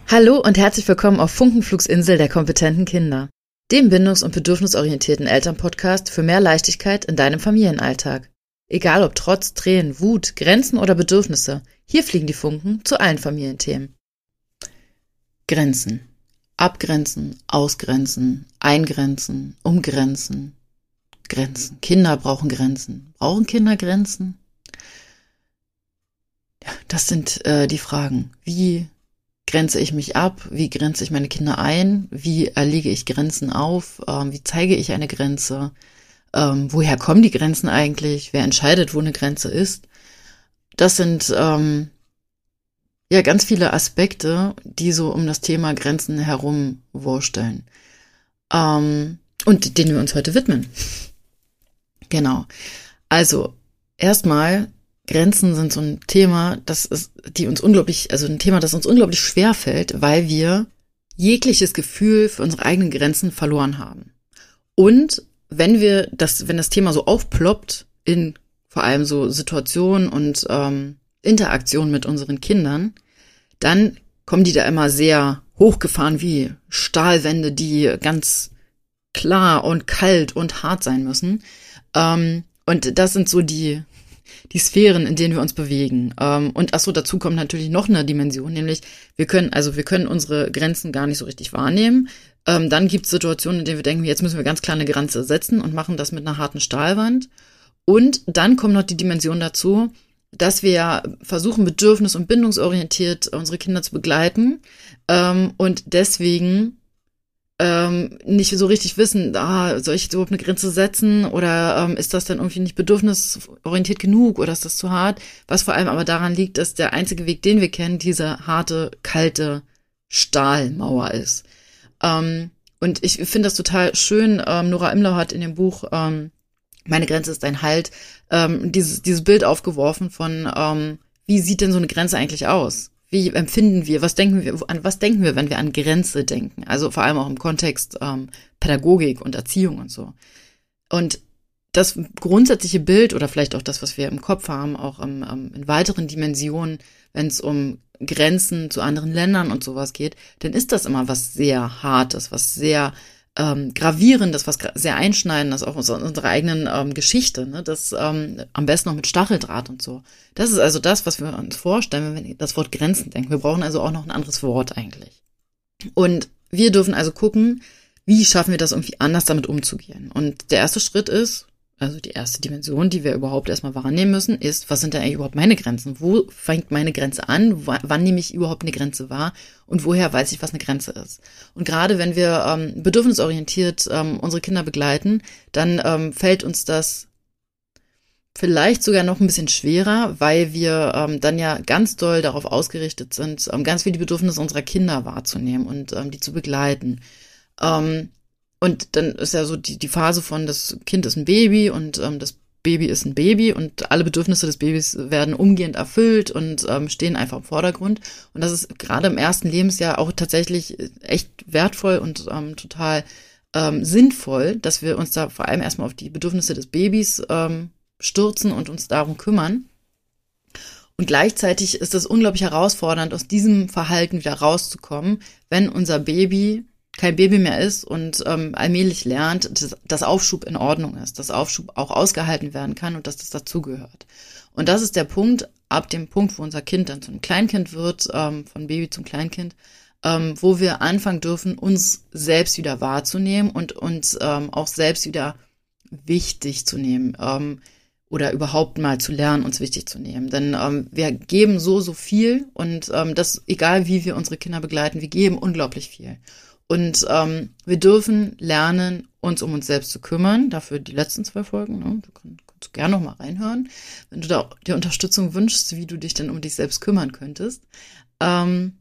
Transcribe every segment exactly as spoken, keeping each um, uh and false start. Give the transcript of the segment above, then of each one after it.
Hallo und herzlich willkommen auf Funkenflugsinsel der kompetenten Kinder, dem bindungs- und bedürfnisorientierten Elternpodcast für mehr Leichtigkeit in deinem Familienalltag. Egal ob Trotz, Tränen, Wut, Grenzen oder Bedürfnisse, hier fliegen die Funken zu allen Familienthemen. Grenzen. Abgrenzen, ausgrenzen, eingrenzen, umgrenzen. Grenzen. Kinder brauchen Grenzen. Brauchen Kinder Grenzen? Ja, das sind äh, die Fragen. Wie grenze ich mich ab? Wie grenze ich meine Kinder ein? Wie erlege ich Grenzen auf? Ähm, wie zeige ich eine Grenze? Ähm, woher kommen die Grenzen eigentlich? Wer entscheidet, wo eine Grenze ist? Das sind ähm, ja ganz viele Aspekte, die so um das Thema Grenzen herum wursteln. Ähm, und denen wir uns heute widmen. Genau. Also, erstmal, Grenzen sind so ein Thema, das ist, die uns unglaublich, also ein Thema, das uns unglaublich schwer fällt, weil wir jegliches Gefühl für unsere eigenen Grenzen verloren haben. Und wenn wir das, wenn das Thema so aufploppt in vor allem so Situationen und ähm, Interaktionen mit unseren Kindern, dann kommen die da immer sehr hochgefahren wie Stahlwände, die ganz klar und kalt und hart sein müssen. Ähm, und das sind so die die Sphären, in denen wir uns bewegen. Ähm, und ach so, dazu kommt natürlich noch eine Dimension, nämlich wir können, also wir können unsere Grenzen gar nicht so richtig wahrnehmen. Ähm, dann gibt es Situationen, in denen wir denken, jetzt müssen wir ganz klar eine Grenze setzen und machen das mit einer harten Stahlwand. Und dann kommt noch die Dimension dazu, dass wir ja versuchen, bedürfnis- und bindungsorientiert unsere Kinder zu begleiten ähm, und deswegen ähm, nicht so richtig wissen, ah, soll ich jetzt überhaupt eine Grenze setzen oder ähm, ist das dann irgendwie nicht bedürfnisorientiert genug oder ist das zu hart? Was vor allem aber daran liegt, dass der einzige Weg, den wir kennen, diese harte, kalte Stahlmauer ist. Ähm, und ich finde das total schön, ähm, Nora Imlau hat in dem Buch ähm, Meine Grenze ist ein Halt ähm, dieses, dieses Bild aufgeworfen von, ähm, wie sieht denn so eine Grenze eigentlich aus? Wie empfinden wir, was denken wir, an was denken wir, wenn wir an Grenze denken? Also vor allem auch im Kontext ähm, Pädagogik und Erziehung und so. Und das grundsätzliche Bild oder vielleicht auch das, was wir im Kopf haben, auch im, ähm, in weiteren Dimensionen, wenn es um Grenzen zu anderen Ländern und sowas geht, dann ist das immer was sehr Hartes, was sehr ähm, Gravierendes, was sehr Einschneidendes, auch aus unserer eigenen ähm, Geschichte, ne? Das ähm, am besten noch mit Stacheldraht und so. Das ist also das, was wir uns vorstellen, wenn wir das Wort Grenzen denken. Wir brauchen also auch noch ein anderes Wort eigentlich. Und wir dürfen also gucken, wie schaffen wir das irgendwie anders damit umzugehen. Und der erste Schritt ist, also die erste Dimension, die wir überhaupt erstmal wahrnehmen müssen, ist, was sind denn eigentlich überhaupt meine Grenzen? Wo fängt meine Grenze an? W- wann nehme ich überhaupt eine Grenze wahr? Und woher weiß ich, was eine Grenze ist? Und gerade wenn wir ähm, bedürfnisorientiert ähm, unsere Kinder begleiten, dann ähm, fällt uns das vielleicht sogar noch ein bisschen schwerer, weil wir ähm, dann ja ganz doll darauf ausgerichtet sind, ähm, ganz viel die Bedürfnisse unserer Kinder wahrzunehmen und ähm, die zu begleiten. Ähm, Und dann ist ja so die, die Phase von, das Kind ist ein Baby und ähm, das Baby ist ein Baby und alle Bedürfnisse des Babys werden umgehend erfüllt und ähm, stehen einfach im Vordergrund. Und das ist gerade im ersten Lebensjahr auch tatsächlich echt wertvoll und ähm, total ähm, sinnvoll, dass wir uns da vor allem erstmal auf die Bedürfnisse des Babys ähm, stürzen und uns darum kümmern. Und gleichzeitig ist es unglaublich herausfordernd, aus diesem Verhalten wieder rauszukommen, wenn unser Baby kein Baby mehr ist und ähm, allmählich lernt, dass, dass Aufschub in Ordnung ist, dass Aufschub auch ausgehalten werden kann und dass das dazugehört. Und das ist der Punkt, ab dem Punkt, wo unser Kind dann zu einem Kleinkind wird, ähm, von Baby zum Kleinkind, ähm, wo wir anfangen dürfen, uns selbst wieder wahrzunehmen und uns ähm, auch selbst wieder wichtig zu nehmen ähm, oder überhaupt mal zu lernen, uns wichtig zu nehmen. Denn ähm, wir geben so, so viel und ähm, das, egal wie wir unsere Kinder begleiten, wir geben unglaublich viel. Und ähm, wir dürfen lernen, uns um uns selbst zu kümmern. Dafür die letzten zwei Folgen. Ne? Du kannst, kannst gerne noch mal reinhören, wenn du da dir Unterstützung wünschst, wie du dich denn um dich selbst kümmern könntest. Ähm,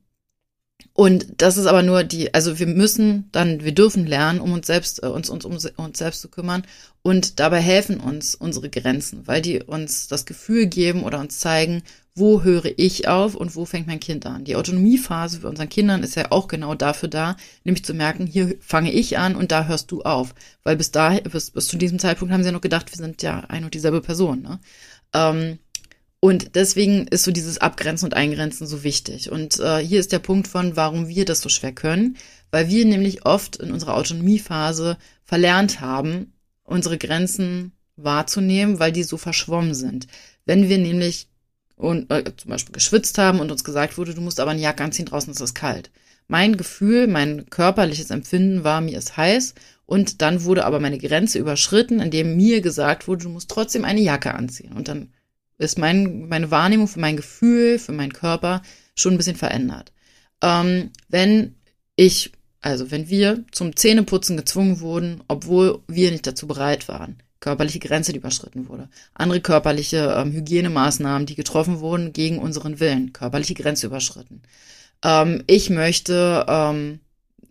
und das ist aber nur die, also wir müssen dann, wir dürfen lernen, um uns selbst, äh, uns, uns um uns selbst zu kümmern. Und dabei helfen uns unsere Grenzen, weil die uns das Gefühl geben oder uns zeigen, wo höre ich auf und wo fängt mein Kind an. Die Autonomiephase für unseren Kindern ist ja auch genau dafür da, nämlich zu merken, hier fange ich an und da hörst du auf. Weil bis dahin, bis, bis zu diesem Zeitpunkt haben sie ja noch gedacht, wir sind ja ein und dieselbe Person. Ne? Ähm, Und deswegen ist so dieses Abgrenzen und Eingrenzen so wichtig. Und äh, hier ist der Punkt von, warum wir das so schwer können, weil wir nämlich oft in unserer Autonomiephase verlernt haben, unsere Grenzen wahrzunehmen, weil die so verschwommen sind. Wenn wir nämlich und, äh, zum Beispiel geschwitzt haben und uns gesagt wurde, du musst aber eine Jacke anziehen, draußen ist es kalt. Mein Gefühl, mein körperliches Empfinden war, mir ist heiß, und dann wurde aber meine Grenze überschritten, indem mir gesagt wurde, du musst trotzdem eine Jacke anziehen. Und dann ist mein, meine Wahrnehmung für mein Gefühl, für meinen Körper schon ein bisschen verändert. Ähm, wenn ich, also wenn wir zum Zähneputzen gezwungen wurden, obwohl wir nicht dazu bereit waren, körperliche Grenze, die überschritten wurde, andere körperliche ähm, Hygienemaßnahmen, die getroffen wurden gegen unseren Willen, körperliche Grenze überschritten. Ähm, ich möchte, ähm,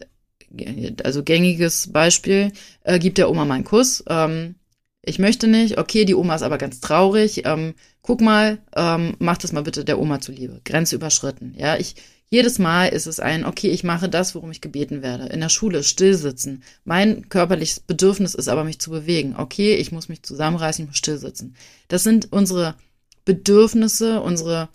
also gängiges Beispiel, äh, gib der Oma mal einen Kuss. Ähm, ich möchte nicht, okay, die Oma ist aber ganz traurig. Ähm, guck mal, ähm, mach das mal bitte der Oma zuliebe. Grenze überschritten. Ja, ich jedes Mal ist es ein, okay, ich mache das, worum ich gebeten werde. In der Schule stillsitzen. Mein körperliches Bedürfnis ist aber, mich zu bewegen. Okay, ich muss mich zusammenreißen, ich muss stillsitzen. Das sind unsere Bedürfnisse, unsere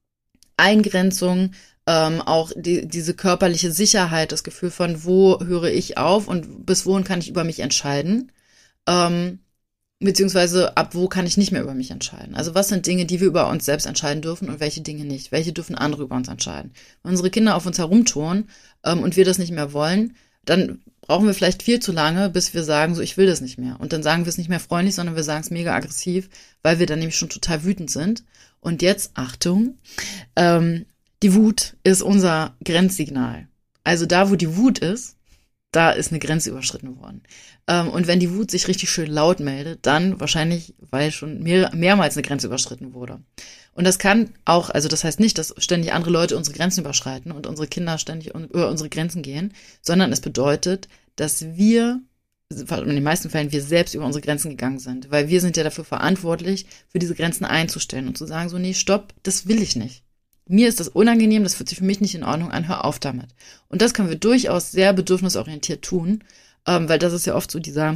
Eingrenzungen, ähm, auch die, diese körperliche Sicherheit, das Gefühl von, wo höre ich auf und bis wohin kann ich über mich entscheiden, ähm, beziehungsweise ab wo kann ich nicht mehr über mich entscheiden. Also was sind Dinge, die wir über uns selbst entscheiden dürfen und welche Dinge nicht? Welche dürfen andere über uns entscheiden? Wenn unsere Kinder auf uns herumtouren ähm, und wir das nicht mehr wollen, dann brauchen wir vielleicht viel zu lange, bis wir sagen, so ich will das nicht mehr. Und dann sagen wir es nicht mehr freundlich, sondern wir sagen es mega aggressiv, weil wir dann nämlich schon total wütend sind. Und jetzt, Achtung, ähm, die Wut ist unser Grenzsignal. Also da, wo die Wut ist, da ist eine Grenze überschritten worden. Ähm, und wenn die Wut sich richtig schön laut meldet, dann wahrscheinlich, weil schon mehr, mehrmals eine Grenze überschritten wurde. Und das kann auch, also das heißt nicht, dass ständig andere Leute unsere Grenzen überschreiten und unsere Kinder ständig über unsere Grenzen gehen, sondern es bedeutet, dass wir, in den meisten Fällen wir selbst über unsere Grenzen gegangen sind. Weil wir sind ja dafür verantwortlich, für diese Grenzen einzustellen und zu sagen, so nee, stopp, das will ich nicht. Mir ist das unangenehm, das fühlt sich für mich nicht in Ordnung an, hör auf damit. Und das können wir durchaus sehr bedürfnisorientiert tun, ähm, weil das ist ja oft so dieser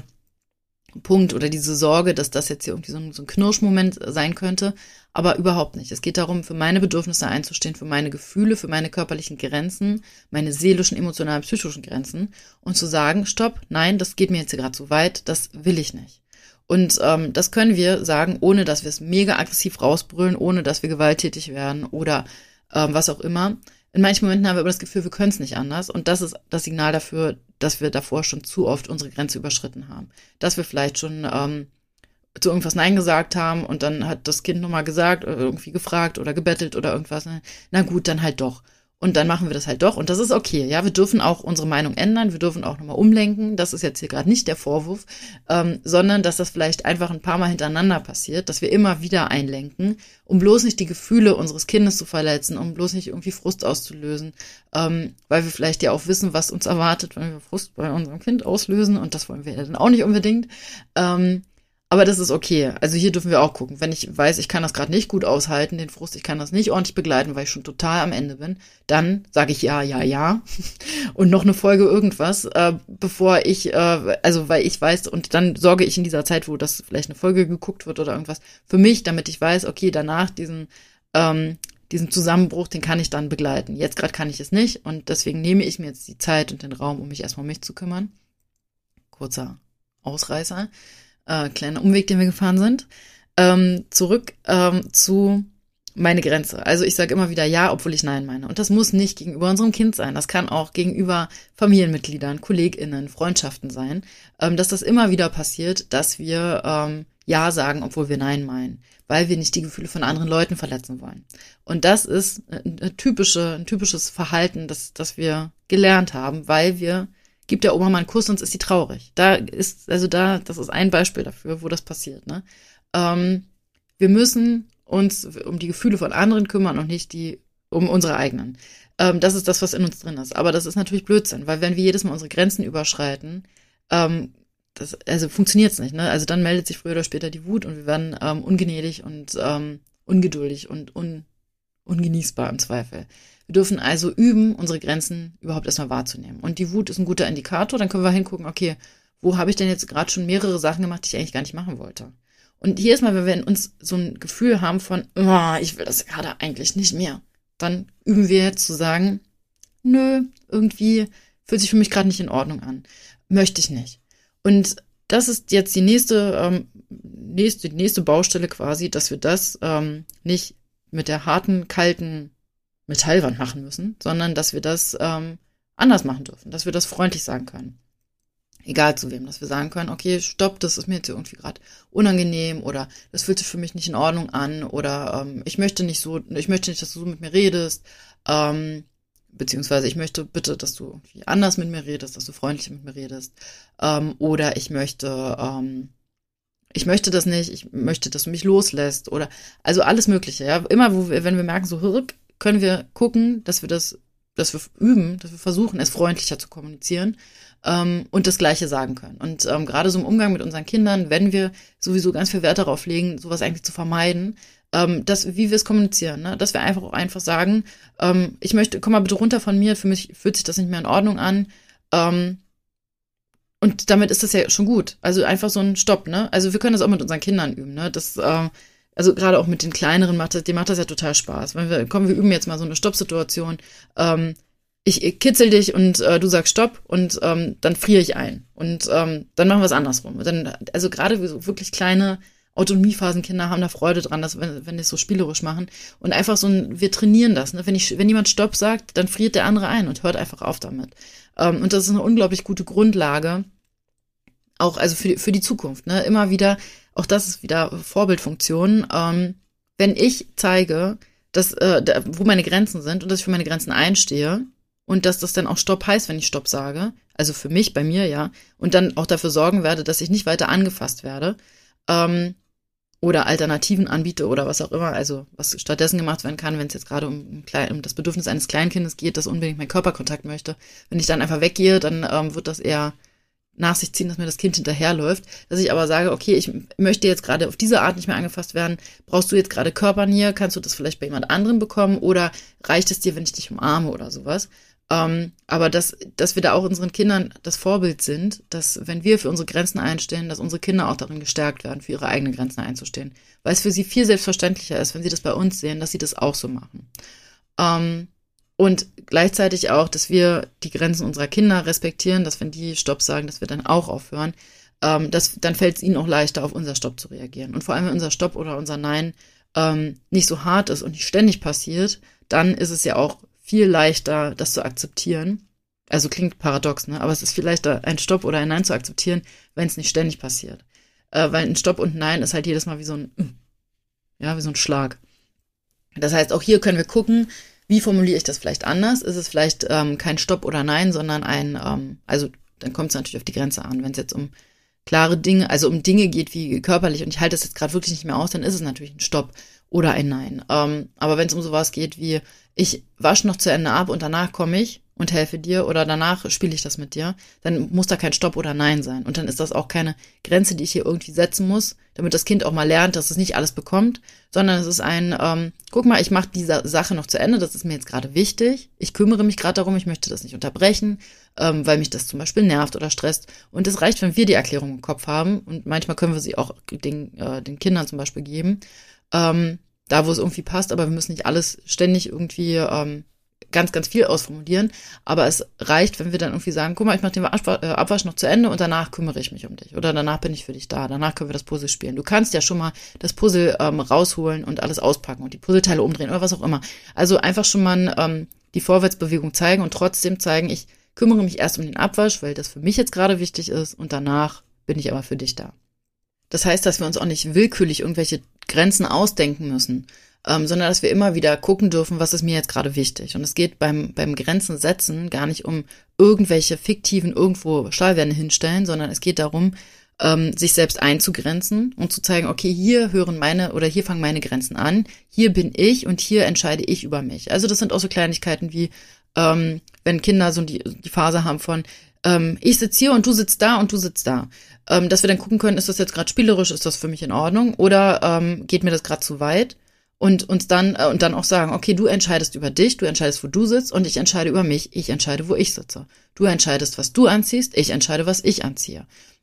Punkt oder diese Sorge, dass das jetzt hier irgendwie so ein, so ein Knirschmoment sein könnte, aber überhaupt nicht. Es geht darum, für meine Bedürfnisse einzustehen, für meine Gefühle, für meine körperlichen Grenzen, meine seelischen, emotionalen, psychischen Grenzen und zu sagen, stopp, nein, das geht mir jetzt hier gerade zu weit, das will ich nicht. Und ähm, das können wir sagen, ohne dass wir es mega aggressiv rausbrüllen, ohne dass wir gewalttätig werden oder ähm, was auch immer. In manchen Momenten haben wir aber das Gefühl, wir können es nicht anders. Und das ist das Signal dafür, dass wir davor schon zu oft unsere Grenze überschritten haben. Dass wir vielleicht schon ähm, zu irgendwas Nein gesagt haben und dann hat das Kind nochmal gesagt, oder irgendwie gefragt oder gebettelt oder irgendwas. Na gut, dann halt doch. Und dann machen wir das halt doch. Und das ist okay. Ja, wir dürfen auch unsere Meinung ändern. Wir dürfen auch nochmal umlenken. Das ist jetzt hier gerade nicht der Vorwurf, ähm, sondern dass das vielleicht einfach ein paar Mal hintereinander passiert, dass wir immer wieder einlenken, um bloß nicht die Gefühle unseres Kindes zu verletzen, um bloß nicht irgendwie Frust auszulösen, ähm, weil wir vielleicht ja auch wissen, was uns erwartet, wenn wir Frust bei unserem Kind auslösen. Und das wollen wir ja dann auch nicht unbedingt. Ähm, Aber das ist okay. Also hier dürfen wir auch gucken. Wenn ich weiß, ich kann das gerade nicht gut aushalten, den Frust, ich kann das nicht ordentlich begleiten, weil ich schon total am Ende bin, dann sage ich ja, ja, ja und noch eine Folge irgendwas, äh, bevor ich, äh, also weil ich weiß, und dann sorge ich in dieser Zeit, wo das vielleicht eine Folge geguckt wird oder irgendwas, für mich, damit ich weiß, okay, danach diesen, ähm, diesen Zusammenbruch, den kann ich dann begleiten. Jetzt gerade kann ich es nicht und deswegen nehme ich mir jetzt die Zeit und den Raum, um mich erstmal um mich zu kümmern. Kurzer Ausreißer. Äh, kleiner Umweg, den wir gefahren sind, ähm, zurück ähm, zu meine Grenze. Also ich sage immer wieder ja, obwohl ich nein meine. Und das muss nicht gegenüber unserem Kind sein. Das kann auch gegenüber Familienmitgliedern, KollegInnen, Freundschaften sein, ähm, dass das immer wieder passiert, dass wir ähm, ja sagen, obwohl wir nein meinen, weil wir nicht die Gefühle von anderen Leuten verletzen wollen. Und das ist eine typische, ein typisches Verhalten, das, das wir gelernt haben, weil wir Gib der Oma mal einen Kuss, sonst ist sie traurig. Da ist, also da, das ist ein Beispiel dafür, wo das passiert, ne? Ähm, wir müssen uns um die Gefühle von anderen kümmern und nicht die, um unsere eigenen. Ähm, das ist das, was in uns drin ist. Aber das ist natürlich Blödsinn, weil wenn wir jedes Mal unsere Grenzen überschreiten, ähm, das, also funktioniert's nicht, ne? Also dann meldet sich früher oder später die Wut und wir werden ähm, ungnädig und ähm, ungeduldig und un, ungenießbar im Zweifel. Wir dürfen also üben, unsere Grenzen überhaupt erstmal wahrzunehmen. Und die Wut ist ein guter Indikator. Dann können wir hingucken, okay, wo habe ich denn jetzt gerade schon mehrere Sachen gemacht, die ich eigentlich gar nicht machen wollte? Und jedes Mal, wenn wir in uns so ein Gefühl haben von, oh, ich will das gerade eigentlich nicht mehr, dann üben wir jetzt zu sagen, nö, irgendwie fühlt sich für mich gerade nicht in Ordnung an. Möchte ich nicht. Und das ist jetzt die nächste, ähm, nächste, die nächste Baustelle quasi, dass wir das ähm, nicht mit der harten, kalten Metallwand machen müssen, sondern dass wir das ähm, anders machen dürfen, dass wir das freundlich sagen können. Egal zu wem, dass wir sagen können, okay, stopp, das ist mir jetzt irgendwie gerade unangenehm oder das fühlt sich für mich nicht in Ordnung an oder ähm, ich möchte nicht so, ich möchte nicht, dass du so mit mir redest, ähm, beziehungsweise ich möchte bitte, dass du irgendwie anders mit mir redest, dass du freundlich mit mir redest, ähm, oder ich möchte, ähm, ich möchte das nicht, ich möchte, dass du mich loslässt oder, also alles Mögliche, ja, immer, wo wir, wenn wir merken, so, können wir gucken, dass wir das, dass wir üben, dass wir versuchen, es freundlicher zu kommunizieren, ähm, und das Gleiche sagen können. Und ähm, gerade so im Umgang mit unseren Kindern, wenn wir sowieso ganz viel Wert darauf legen, sowas eigentlich zu vermeiden, ähm, dass, wie wir es kommunizieren, ne? Dass wir einfach auch einfach sagen, ähm, ich möchte, komm mal bitte runter von mir, für mich fühlt sich das nicht mehr in Ordnung an. Ähm, und damit ist das ja schon gut. Also einfach so ein Stopp, ne? Also wir können das auch mit unseren Kindern üben, ne? Das, äh, also gerade auch mit den Kleineren macht das, denen macht das ja total Spaß. Wenn wir, komm, wir üben jetzt mal so eine Stoppsituation. Ähm, ich kitzel dich und äh, du sagst Stopp und ähm, dann friere ich ein. Und ähm, dann machen wir es andersrum. Dann, also gerade so wirklich kleine Autonomiephasenkinder haben da Freude dran, dass, wenn, wenn die es so spielerisch machen. Und einfach so ein, wir trainieren das. Ne? Wenn ich, wenn jemand Stopp sagt, dann friert der andere ein und hört einfach auf damit. Ähm, und das ist eine unglaublich gute Grundlage, auch also für die, für die Zukunft. Ne? Immer wieder, auch das ist wieder Vorbildfunktion. Ähm, wenn ich zeige, dass, äh, da, wo meine Grenzen sind und dass ich für meine Grenzen einstehe, und dass das dann auch Stopp heißt, wenn ich Stopp sage, also für mich, bei mir, ja, und dann auch dafür sorgen werde, dass ich nicht weiter angefasst werde, ähm, oder Alternativen anbiete oder was auch immer, also was stattdessen gemacht werden kann, wenn es jetzt gerade um, um das Bedürfnis eines Kleinkindes geht, das unbedingt meinen Körperkontakt möchte. Wenn ich dann einfach weggehe, dann ähm, wird das eher nach sich ziehen, dass mir das Kind hinterherläuft, dass ich aber sage, okay, ich möchte jetzt gerade auf diese Art nicht mehr angefasst werden, brauchst du jetzt gerade Körpernähe, kannst du das vielleicht bei jemand anderem bekommen oder reicht es dir, wenn ich dich umarme oder sowas? Ähm, aber dass, dass wir da auch unseren Kindern das Vorbild sind, dass wenn wir für unsere Grenzen einstehen, dass unsere Kinder auch darin gestärkt werden, für ihre eigenen Grenzen einzustehen. Weil es für sie viel selbstverständlicher ist, wenn sie das bei uns sehen, dass sie das auch so machen. Ähm, und gleichzeitig auch, dass wir die Grenzen unserer Kinder respektieren, dass wenn die Stopp sagen, dass wir dann auch aufhören. Ähm, das, dann fällt es ihnen auch leichter, auf unser Stopp zu reagieren. Und vor allem, wenn unser Stopp oder unser Nein ähm, nicht so hart ist und nicht ständig passiert, dann ist es ja auch viel leichter, das zu akzeptieren. Also klingt paradox, ne? Aber es ist viel leichter, ein Stopp oder ein Nein zu akzeptieren, wenn es nicht ständig passiert. Äh, weil ein Stopp und ein Nein ist halt jedes Mal wie so ein, ja, wie so ein Schlag. Das heißt, auch hier können wir gucken, wie formuliere ich das vielleicht anders? Ist es vielleicht ähm, kein Stopp oder Nein, sondern ein, ähm, also dann kommt es natürlich auf die Grenze an. Wenn es jetzt um klare Dinge, also um Dinge geht wie körperlich und ich halte das jetzt gerade wirklich nicht mehr aus, dann ist es natürlich ein Stopp oder ein Nein. Ähm, aber wenn es um sowas geht wie, ich wasche noch zu Ende ab und danach komme ich und helfe dir oder danach spiele ich das mit dir, dann muss da kein Stopp oder Nein sein. Und dann ist das auch keine Grenze, die ich hier irgendwie setzen muss, damit das Kind auch mal lernt, dass es nicht alles bekommt, sondern es ist ein, ähm, guck mal, ich mache diese Sache noch zu Ende, das ist mir jetzt gerade wichtig, ich kümmere mich gerade darum, ich möchte das nicht unterbrechen, ähm, weil mich das zum Beispiel nervt oder stresst. Und es reicht, wenn wir die Erklärung im Kopf haben und manchmal können wir sie auch den, äh, den Kindern zum Beispiel geben, ähm, da wo es irgendwie passt, aber wir müssen nicht alles ständig irgendwie ähm, ganz, ganz viel ausformulieren, aber es reicht, wenn wir dann irgendwie sagen, guck mal, ich mache den Abwasch noch zu Ende und danach kümmere ich mich um dich oder danach bin ich für dich da, danach können wir das Puzzle spielen. Du kannst ja schon mal das Puzzle ähm, rausholen und alles auspacken und die Puzzleteile umdrehen oder was auch immer. Also einfach schon mal ähm, die Vorwärtsbewegung zeigen und trotzdem zeigen, ich kümmere mich erst um den Abwasch, weil das für mich jetzt gerade wichtig ist und danach bin ich aber für dich da. Das heißt, dass wir uns auch nicht willkürlich irgendwelche Grenzen ausdenken müssen, ähm, sondern dass wir immer wieder gucken dürfen, was ist mir jetzt gerade wichtig. Und es geht beim beim Grenzen setzen gar nicht um irgendwelche fiktiven irgendwo Stahlwände hinstellen, sondern es geht darum, ähm, sich selbst einzugrenzen und zu zeigen, okay, hier hören meine oder hier fangen meine Grenzen an, hier bin ich und hier entscheide ich über mich. Also das sind auch so Kleinigkeiten wie, ähm, wenn Kinder so die, die Phase haben von, ähm, ich sitze hier und du sitzt da und du sitzt da. Ähm, dass wir dann gucken können, ist das jetzt gerade spielerisch, ist das für mich in Ordnung oder ähm, geht mir das gerade zu weit? Und uns dann äh, und dann auch sagen, okay, du entscheidest über dich, du entscheidest, wo du sitzt und ich entscheide über mich, ich entscheide, wo ich sitze. Du entscheidest, was du anziehst, ich entscheide, was ich anziehe.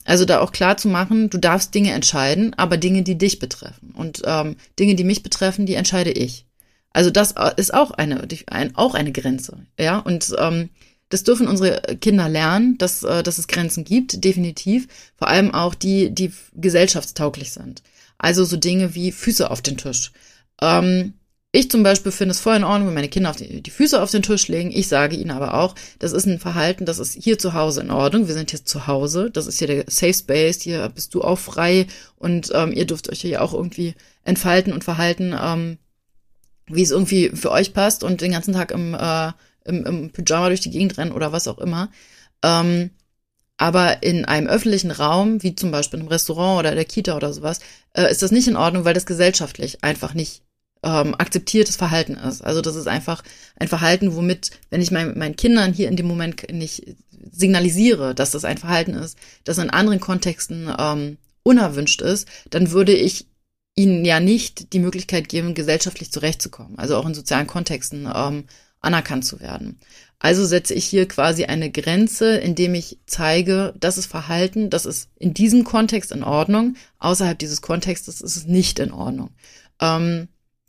Also da auch klar zu machen, du darfst Dinge entscheiden, aber Dinge, die dich betreffen. Und ähm, Dinge, die mich betreffen, die entscheide ich. Also das ist auch eine, ein, auch eine Grenze. Ja, und ähm, das dürfen unsere Kinder lernen, dass, äh, dass es Grenzen gibt, definitiv. Vor allem auch die, die gesellschaftstauglich sind. Also so Dinge wie Füße auf den Tisch. Ähm, Ich zum Beispiel finde es voll in Ordnung, wenn meine Kinder auf die, die Füße auf den Tisch legen. Ich sage ihnen aber auch, das ist ein Verhalten, das ist hier zu Hause in Ordnung. Wir sind jetzt zu Hause. Das ist hier der Safe Space. Hier bist du auch frei und ähm, ihr dürft euch hier auch irgendwie entfalten und verhalten, ähm, wie es irgendwie für euch passt und den ganzen Tag im, äh, im, im Pyjama durch die Gegend rennen oder was auch immer. Ähm, aber in einem öffentlichen Raum, wie zum Beispiel im Restaurant oder der Kita oder sowas, äh, ist das nicht in Ordnung, weil das gesellschaftlich einfach nicht Ähm, akzeptiertes Verhalten ist. Also das ist einfach ein Verhalten, womit, wenn ich mein, meinen Kindern hier in dem Moment nicht signalisiere, dass das ein Verhalten ist, das in anderen Kontexten ähm, unerwünscht ist, dann würde ich ihnen ja nicht die Möglichkeit geben, gesellschaftlich zurechtzukommen, also auch in sozialen Kontexten ähm, anerkannt zu werden. Also setze ich hier quasi eine Grenze, indem ich zeige, das ist Verhalten, das ist in diesem Kontext in Ordnung, außerhalb dieses Kontextes ist es nicht in Ordnung. Ähm,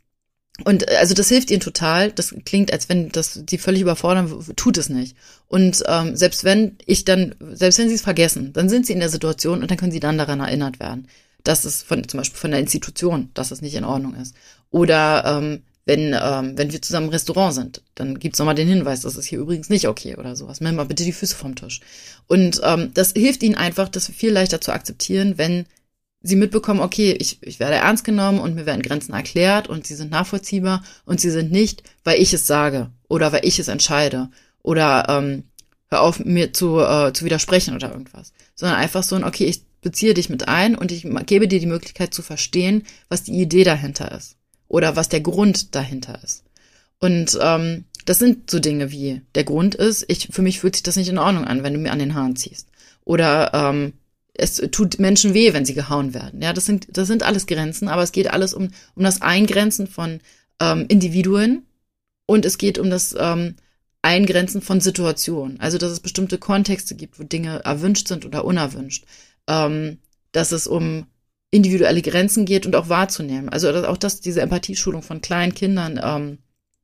Und also das hilft ihnen total. Das klingt, als wenn das die völlig überfordern, tut es nicht. Und ähm, selbst wenn ich dann, selbst wenn sie es vergessen, dann sind sie in der Situation und dann können sie dann daran erinnert werden, dass es von zum Beispiel von der Institution, dass es nicht in Ordnung ist. Oder ähm, wenn ähm, wenn wir zusammen im Restaurant sind, dann gibt's nochmal den Hinweis, das ist hier übrigens nicht okay oder sowas. Nimm mal bitte die Füße vom Tisch. Und ähm, das hilft ihnen einfach, das viel leichter zu akzeptieren, wenn sie mitbekommen, okay, ich, ich werde ernst genommen und mir werden Grenzen erklärt und sie sind nachvollziehbar und sie sind nicht, weil ich es sage oder weil ich es entscheide oder ähm, hör auf, mir zu, äh, zu widersprechen oder irgendwas, sondern einfach so ein, okay, ich beziehe dich mit ein und ich gebe dir die Möglichkeit zu verstehen, was die Idee dahinter ist oder was der Grund dahinter ist. Und ähm, das sind so Dinge wie, der Grund ist, ich für mich fühlt sich das nicht in Ordnung an, wenn du mir an den Haaren ziehst. Oder ähm, es tut Menschen weh, wenn sie gehauen werden. Ja, das sind, das sind alles Grenzen, aber es geht alles um, um das Eingrenzen von ähm, Individuen und es geht um das ähm, Eingrenzen von Situationen. Also, dass es bestimmte Kontexte gibt, wo Dinge erwünscht sind oder unerwünscht. Ähm, dass es um individuelle Grenzen geht und auch wahrzunehmen. Also auch das, diese Empathieschulung von kleinen Kindern, ähm,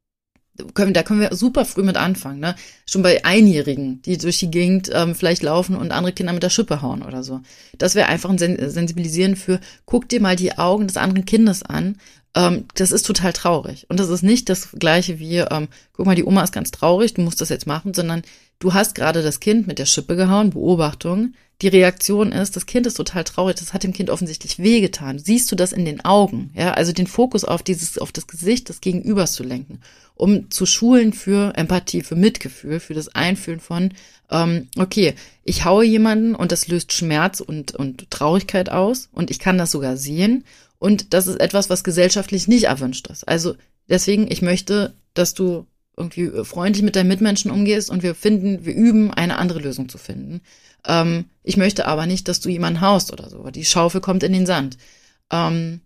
können, da können wir super früh mit anfangen, ne? Schon bei Einjährigen, die durch die Gegend ähm, vielleicht laufen und andere Kinder mit der Schippe hauen oder so. Das wäre einfach ein Sen- Sensibilisieren für, guck dir mal die Augen des anderen Kindes an. Ähm, das ist total traurig. Und das ist nicht das Gleiche wie, ähm, guck mal, die Oma ist ganz traurig, du musst das jetzt machen, sondern du hast gerade das Kind mit der Schippe gehauen, Beobachtung. Die Reaktion ist, das Kind ist total traurig, das hat dem Kind offensichtlich wehgetan. Siehst du das in den Augen? Ja, also den Fokus auf dieses, auf das Gesicht des Gegenübers zu lenken, um zu schulen für Empathie, für Mitgefühl, für das Einfühlen von, ähm, okay, ich haue jemanden und das löst Schmerz und, und Traurigkeit aus und ich kann das sogar sehen und das ist etwas, was gesellschaftlich nicht erwünscht ist. Also deswegen, ich möchte, dass du irgendwie freundlich mit deinen Mitmenschen umgehst und wir finden, wir üben, eine andere Lösung zu finden. Ähm, ich möchte aber nicht, dass du jemanden haust oder so. Die Schaufel kommt in den Sand. Ähm,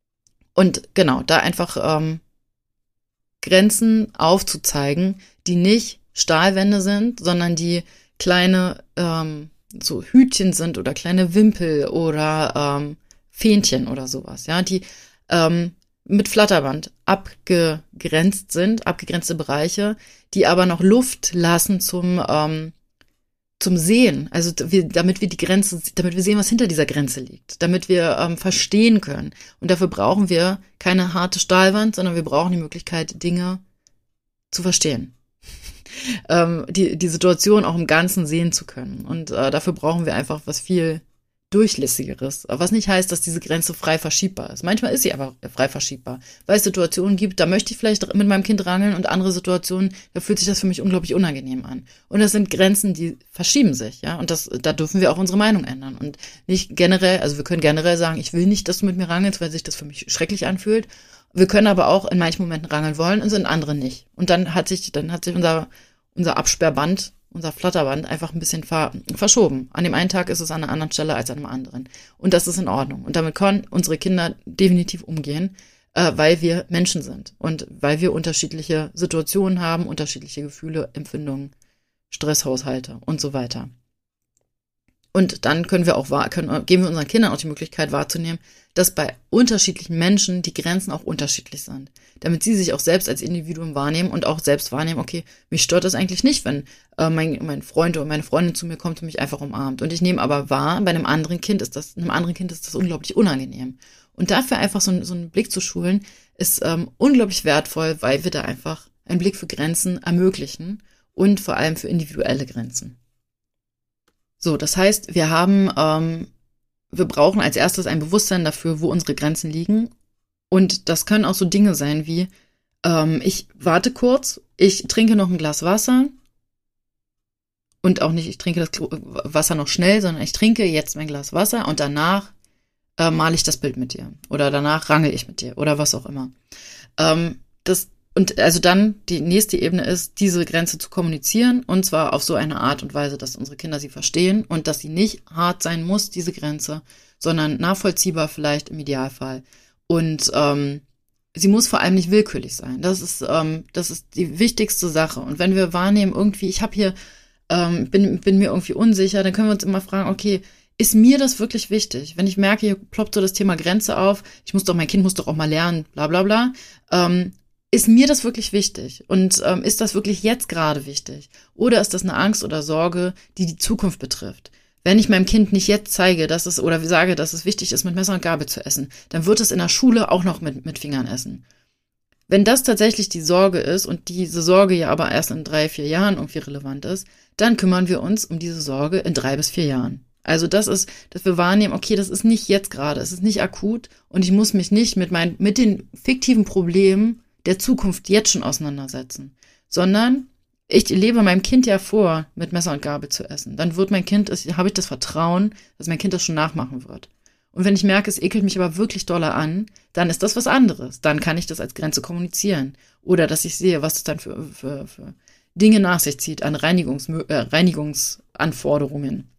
und genau, da einfach ähm, Grenzen aufzuzeigen, die nicht Stahlwände sind, sondern die kleine ähm, so Hütchen sind oder kleine Wimpel oder ähm, Fähnchen oder sowas, ja, die ähm, mit Flatterband abgegrenzt sind, abgegrenzte Bereiche, die aber noch Luft lassen zum ähm, zum Sehen, also wir, damit wir die Grenze, damit wir sehen, was hinter dieser Grenze liegt, damit wir ähm, verstehen können. Und dafür brauchen wir keine harte Stahlwand, sondern wir brauchen die Möglichkeit, Dinge zu verstehen, ähm, die die Situation auch im Ganzen sehen zu können. Und äh, dafür brauchen wir einfach was viel Durchlässigeres, was nicht heißt, dass diese Grenze frei verschiebbar ist. Manchmal ist sie aber frei verschiebbar, weil es Situationen gibt, da möchte ich vielleicht mit meinem Kind rangeln und andere Situationen, da fühlt sich das für mich unglaublich unangenehm an. Und das sind Grenzen, die verschieben sich, ja, und das, da dürfen wir auch unsere Meinung ändern und nicht generell, also wir können generell sagen, ich will nicht, dass du mit mir rangelst, weil sich das für mich schrecklich anfühlt. Wir können aber auch in manchen Momenten rangeln wollen und in anderen nicht. Und dann hat sich, dann hat sich unser, unser Absperrband, unser Flatterband einfach ein bisschen ver- verschoben. An dem einen Tag ist es an einer anderen Stelle als an einem anderen. Und das ist in Ordnung. Und damit können unsere Kinder definitiv umgehen, äh, weil wir Menschen sind. Und weil wir unterschiedliche Situationen haben, unterschiedliche Gefühle, Empfindungen, Stresshaushalte und so weiter. Und dann können wir auch wahr, können, geben wir unseren Kindern auch die Möglichkeit wahrzunehmen, dass bei unterschiedlichen Menschen die Grenzen auch unterschiedlich sind. Damit sie sich auch selbst als Individuum wahrnehmen und auch selbst wahrnehmen, okay, mich stört das eigentlich nicht, wenn äh, mein, mein Freund oder meine Freundin zu mir kommt und mich einfach umarmt. Und ich nehme aber wahr, bei einem anderen Kind ist das, einem anderen Kind ist das unglaublich unangenehm. Und dafür einfach so, so einen Blick zu schulen, ist ähm, unglaublich wertvoll, weil wir da einfach einen Blick für Grenzen ermöglichen und vor allem für individuelle Grenzen. So, das heißt, wir haben, ähm, wir brauchen als erstes ein Bewusstsein dafür, wo unsere Grenzen liegen. Und das können auch so Dinge sein wie, ähm, ich warte kurz, ich trinke noch ein Glas Wasser und auch nicht, ich trinke das Wasser noch schnell, sondern ich trinke jetzt mein Glas Wasser und danach äh, male ich das Bild mit dir oder danach rangel ich mit dir oder was auch immer. Ähm, das Und also dann die nächste Ebene ist, diese Grenze zu kommunizieren und zwar auf so eine Art und Weise, dass unsere Kinder sie verstehen und dass sie nicht hart sein muss, diese Grenze, sondern nachvollziehbar vielleicht im Idealfall. Und ähm, sie muss vor allem nicht willkürlich sein. Das ist ähm, das ist die wichtigste Sache. Und wenn wir wahrnehmen, irgendwie, ich habe hier, ähm, bin, bin mir irgendwie unsicher, dann können wir uns immer fragen, okay, ist mir das wirklich wichtig? Wenn ich merke, hier ploppt so das Thema Grenze auf, ich muss doch, mein Kind muss doch auch mal lernen, bla bla bla, ähm, ist mir das wirklich wichtig? Und ähm, ist das wirklich jetzt gerade wichtig? Oder ist das eine Angst oder Sorge, die die Zukunft betrifft? Wenn ich meinem Kind nicht jetzt zeige, dass es oder sage, dass es wichtig ist, mit Messer und Gabel zu essen, dann wird es in der Schule auch noch mit, mit Fingern essen. Wenn das tatsächlich die Sorge ist und diese Sorge ja aber erst in drei, vier Jahren irgendwie relevant ist, dann kümmern wir uns um diese Sorge in drei bis vier Jahren. Also das ist, dass wir wahrnehmen, okay, das ist nicht jetzt gerade, es ist nicht akut und ich muss mich nicht mit meinen, mit den fiktiven Problemen der Zukunft jetzt schon auseinandersetzen, sondern ich lebe meinem Kind ja vor, mit Messer und Gabel zu essen. Dann wird mein Kind, habe ich das Vertrauen, dass mein Kind das schon nachmachen wird. Und wenn ich merke, es ekelt mich aber wirklich doller an, dann ist das was anderes. Dann kann ich das als Grenze kommunizieren. Oder dass ich sehe, was es dann für, für, für Dinge nach sich zieht an Reinigungs, äh, Reinigungsanforderungen.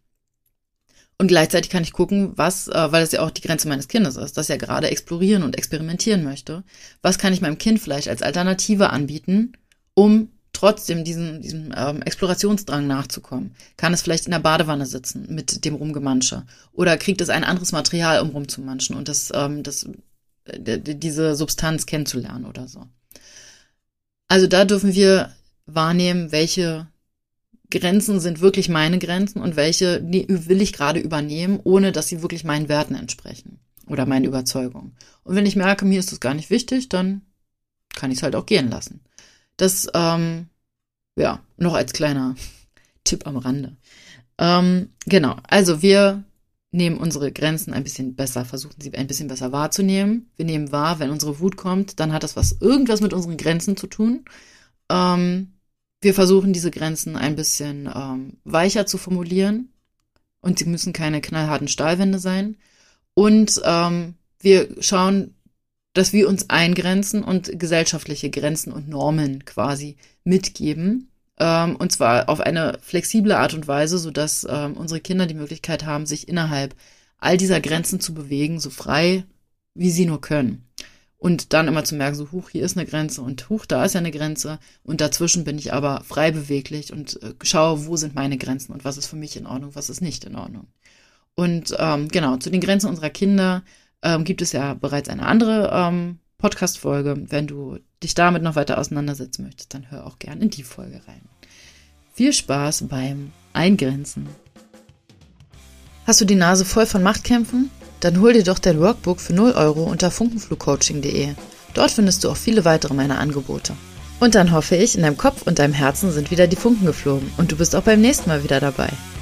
Und gleichzeitig kann ich gucken, was, äh, weil es ja auch die Grenze meines Kindes ist, das ja gerade explorieren und experimentieren möchte, was kann ich meinem Kind vielleicht als Alternative anbieten, um trotzdem diesem, diesem ähm, Explorationsdrang nachzukommen. Kann es vielleicht in der Badewanne sitzen mit dem Rumgemansche oder kriegt es ein anderes Material, um rumzumanschen und das, ähm, das, d- d- diese Substanz kennenzulernen oder so. Also da dürfen wir wahrnehmen, welche Grenzen sind wirklich meine Grenzen und welche will ich gerade übernehmen, ohne dass sie wirklich meinen Werten entsprechen oder meinen Überzeugungen. Und wenn ich merke, mir ist das gar nicht wichtig, dann kann ich es halt auch gehen lassen. Das, ähm, ja, noch als kleiner Tipp am Rande. Ähm, genau, also wir nehmen unsere Grenzen ein bisschen besser, versuchen sie ein bisschen besser wahrzunehmen. Wir nehmen wahr, wenn unsere Wut kommt, dann hat das was irgendwas mit unseren Grenzen zu tun. Ähm, wir versuchen diese Grenzen ein bisschen ähm, weicher zu formulieren und sie müssen keine knallharten Stahlwände sein. Und ähm, wir schauen, dass wir uns eingrenzen und gesellschaftliche Grenzen und Normen quasi mitgeben. Ähm, und zwar auf eine flexible Art und Weise, sodass ähm, unsere Kinder die Möglichkeit haben, sich innerhalb all dieser Grenzen zu bewegen, so frei, wie sie nur können. Und dann immer zu merken, so, huch, hier ist eine Grenze und huch, da ist ja eine Grenze. Und dazwischen bin ich aber frei beweglich und äh, schaue, wo sind meine Grenzen und was ist für mich in Ordnung, was ist nicht in Ordnung. Und ähm, genau, zu den Grenzen unserer Kinder ähm, gibt es ja bereits eine andere ähm, Podcast-Folge. Wenn du dich damit noch weiter auseinandersetzen möchtest, dann hör auch gern in die Folge rein. Viel Spaß beim Eingrenzen. Hast du die Nase voll von Machtkämpfen? Dann hol dir doch dein Workbook für null Euro unter funkenflugcoaching punkt de. Dort findest du auch viele weitere meiner Angebote. Und dann hoffe ich, in deinem Kopf und deinem Herzen sind wieder die Funken geflogen und du bist auch beim nächsten Mal wieder dabei.